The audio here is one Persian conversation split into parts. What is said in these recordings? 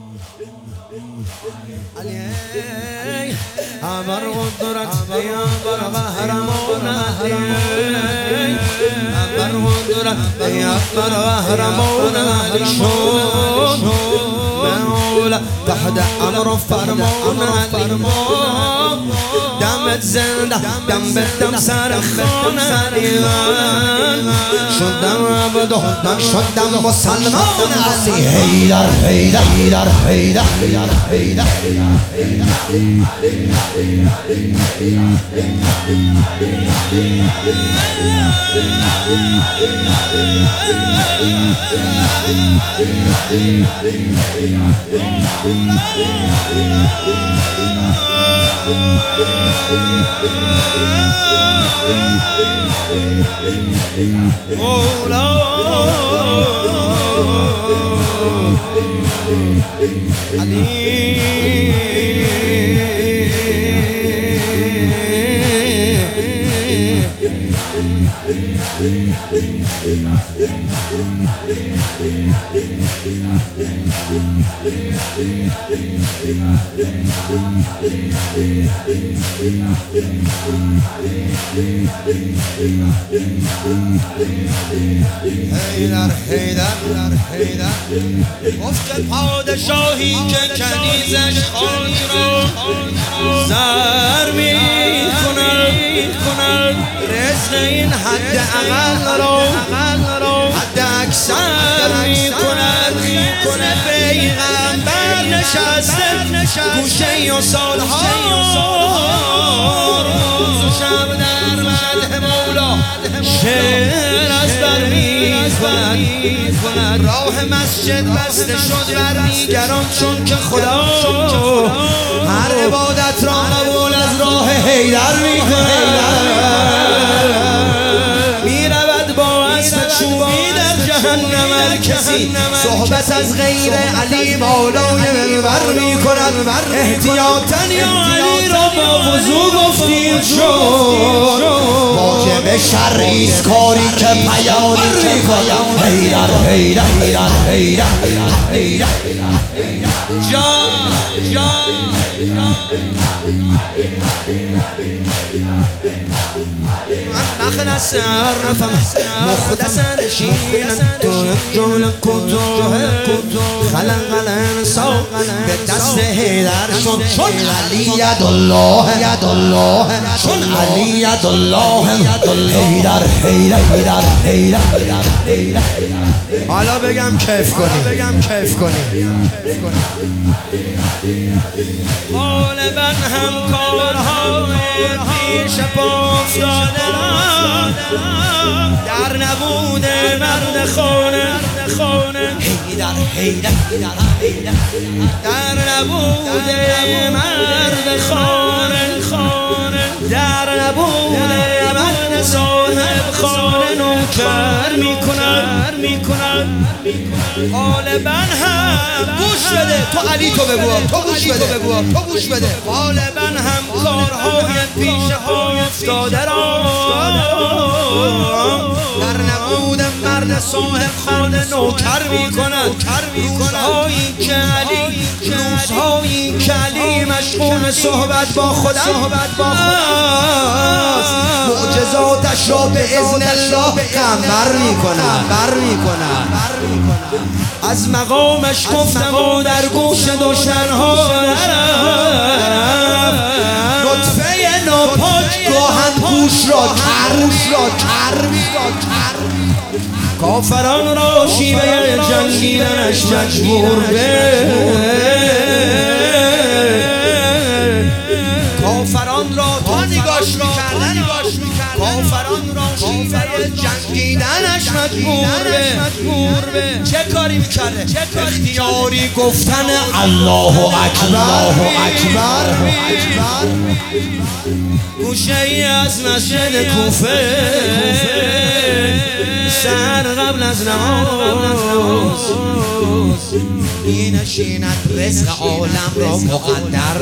علي أمر قدرت يا أمر قهرمان علي أمر قدرت يا أمر قهرمان علي شون مولا تحت أمر فرمان علي دمت زنده دم بدم سر خان علی شدم عبد من شدم مسلمان علی حیدر حیدر حیدر حیدر حیدر حیدر حیدر حیدر گفت پادشاهی که کنیزش خان را زر می‌کند رزق این حد اقل را حد اکثر می‌کند پیغمبر نشسته گوشه و سالها روز و شب در مدح مولا شعر از بر می‌کند راه مسجد بسته شد بر دیگران چون که خدا هر عبادت را قبول از راه حیدر می‌رود با اسب چوبی در جهنم هر کسی صحبت از غیر علی مولای منور می‌کند احتیاطاً یا علی را با وضو گفتیم شد واجب شرعیست کاری که بیانی که کنم حیدر حیدر حیدر حیدر حیدر مخنس عرفم مخدس نشینم تو جول کتوه خلق الانسان به دست حیدر شد چون علی یدالله چون علی یدالله حیدر حیدر حیدر حیدر حالا بگم کیف کنی غالبا همکارهای پیش پا افتاده در نبود مرد خانه حیدر در نبود مرد خانه در نبود مرد صاحب خانه نوکر میکنن غالبا هم گوش بده تو علی تو گوش بده غالبا هم کارهای پیش ها افتاده را در نبود مرد صاحب خانه نوکر میکنند روزهایی که علی مشغول صحبت با خدا معجزاتش را به اذن الله قمر میکنند از مقامش گفتم و در گوش دشمنها لطفه ناپاک گاهن گوش را کر کافران را شیوه جنگیدنش مجبور به کافران را تا نگاش میکردن کافران را شیوه جنگیدنش مجبور به چه کاری میکرده اختیاری گفتن الله اکبر گوشه ای از مسجد کوفه سر قبل از نماز می نشیند رزق عالم را مقدر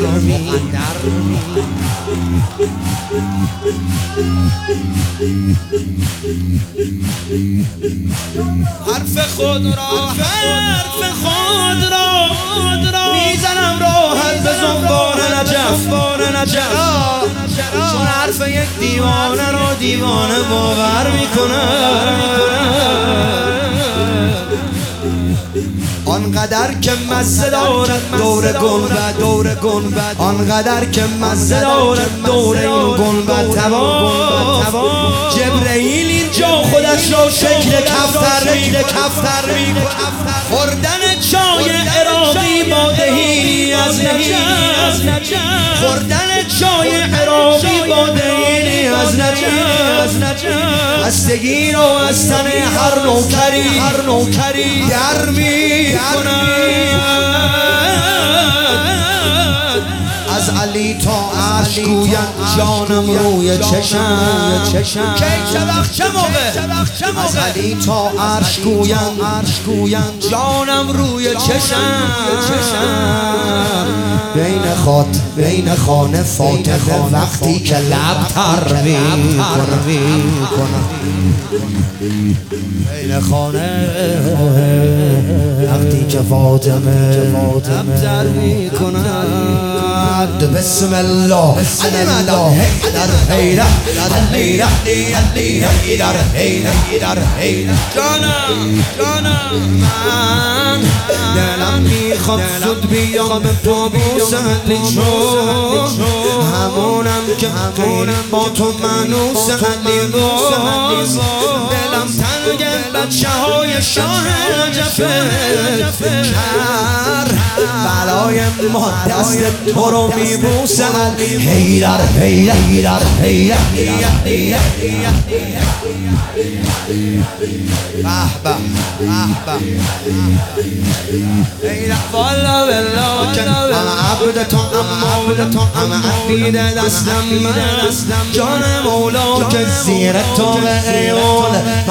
حرف خود را چرا چون حرف یک دیوانه رو دیوانه باور میکنه آنقدر که مزه دارد دور گنبد آنقدر که مزه دارد دور این گنبد تمام جبرئیل اینجا خودش رو شکل کفتر میکنه خوردن چای عراقی با دهینی از نجف خوردن چای عراقی با دهینی از نجف خستگی رو از تن هر نوکری در می‌کند از علی تا عرش گویند جانم روی چشم چه موقع از علی تا عرش گویند جانم روی چشم بین خانه فاطمه وقتی که لب تر می‌کنه بین خانه وقتی که فاطمه لب تر می‌کند بسم الله جانم من دلم میخواد زود بیام تو بوسلی چون همونم که با تو منوس علی باز دلم تنگ بچه های شاه نجفه کر بلای ما دست تو رو میبوسه حیدر والا بالله انا عبدتون اما عبید دستم جان مولا که زیر تو به ایول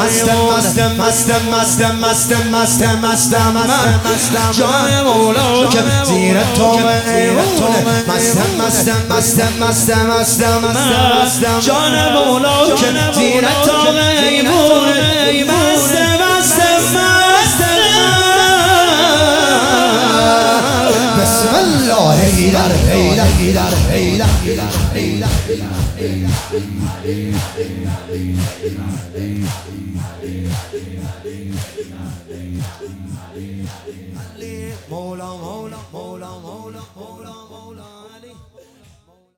مستم جان مولا که زیر تو به ایول مستم جان مولا که زیر تو به ایول بسم الله مولا